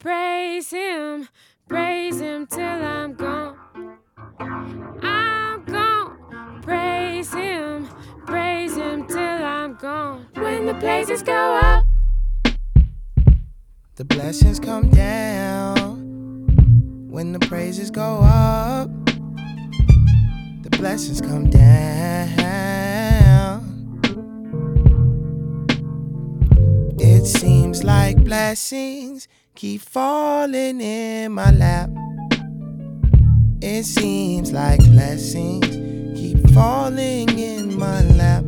praise him till I'm gone. I'm gone, praise him till I'm gone. When the praises go up, the blessings come down. When the praises go up, the blessings come down. It seems like blessings keep falling in my lap. It seems like blessings keep falling in my lap.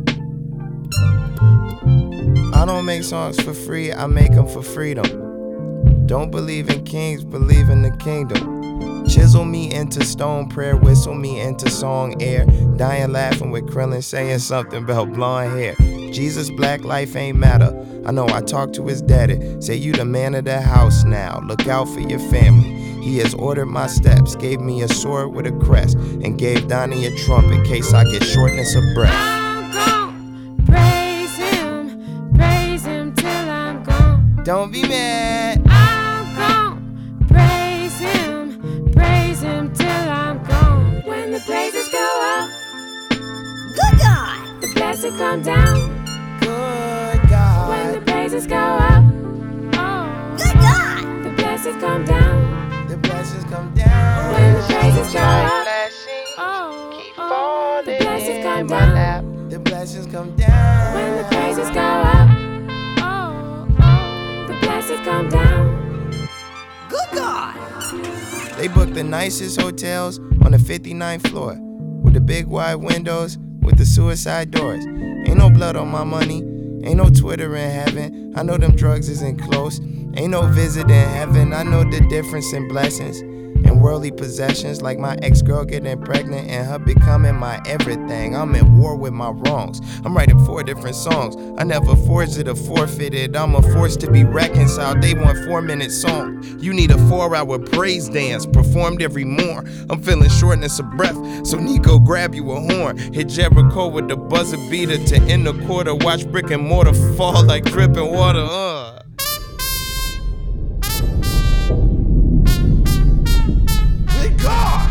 I don't make songs for free, I make them for freedom. Don't believe in kings, believe in the kingdom. Chisel me into stone, prayer whistle me into song air. Dying laughing with Krillin saying something about blonde hair. Jesus, black life ain't matter. I know I talked to his daddy. Say you the man of the house now. Look out for your family. He has ordered my steps, gave me a sword with a crest, and gave Donnie a trump in case I get shortness of breath. I'm gone, praise him till I'm gone. Don't be mad. I'm gone, praise him till I'm gone. When the praises go up, Good God! the blessings come down. Good God. When the praises go up, oh, Good God! the blessings come down. The blessings come down. When the praises go up, Blessings oh, keep oh, falling the blessings come in my down. lap. The blessings come down. When the praises go up, oh, oh, the blessings come down. Good God! They booked the nicest hotels on the 59th floor, with the big wide windows, with the suicide doors. Ain't no blood on my money, ain't no Twitter in heaven. I know them drugs isn't close, ain't no visit in heaven. I know the difference in blessings and worldly possessions, like my ex-girl getting pregnant and her becoming my everything. I'm at war with my wrongs. I'm writing 4 different songs. I never forged it or forfeited. I'm a force to be reconciled. They want 4-minute song. You need a 4-hour praise dance performed every morn. I'm feeling shortness of breath, so Nico grab you a horn. Hit Jericho with the buzzer beater to end the quarter. Watch brick and mortar fall like dripping water. Good God!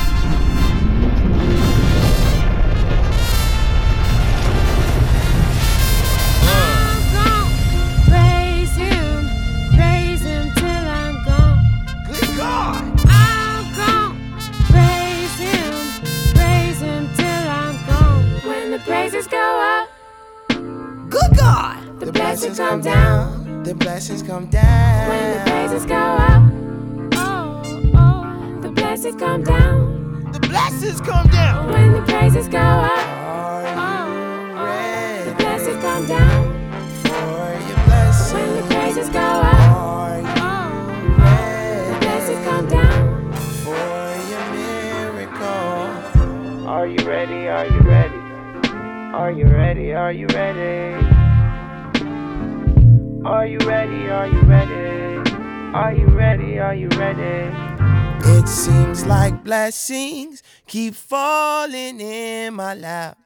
I'm gone, praise him till I'm gone. Good God! I'm gone, praise him till I'm gone. When the praises go up, Good God! the blessings come down. The blessings come down. When the praises go up, oh, oh, the blessings come down. The blessings come down. When the praises go up, Are oh, you oh, ready the blessings come down. for your blessings? When the praises go up, Are you oh, oh, the blessings come down. for your miracle? Are you ready? Are you ready? Are you ready? Are you ready? Are you ready? Are you ready? Are you ready? Are you ready? It seems like blessings keep falling in my lap.